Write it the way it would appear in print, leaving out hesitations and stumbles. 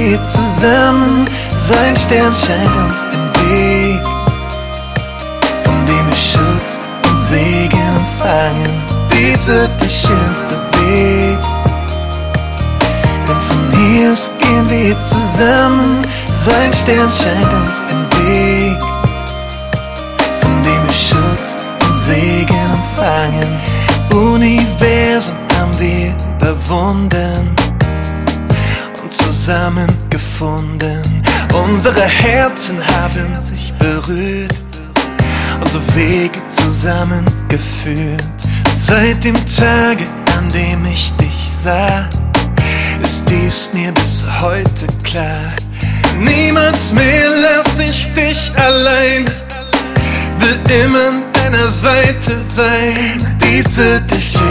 wir zusammen. Sein Stern scheint uns den Weg, von dem wir Schutz und Segen empfangen. Dies wird der schönste Weg, denn von hier aus gehen wir zusammen. Sein Stern scheint uns den Weg, von dem wir Schutz und Segen empfangen. Universum haben wir überwunden und zusammengefunden. Unsere Herzen haben sich berührt, unsere Wege zusammengeführt. Seit dem Tage, an dem ich dich sah, ist dies mir bis heute klar. Niemals mehr lass ich dich allein, will immer an deiner Seite sein. Dies wird der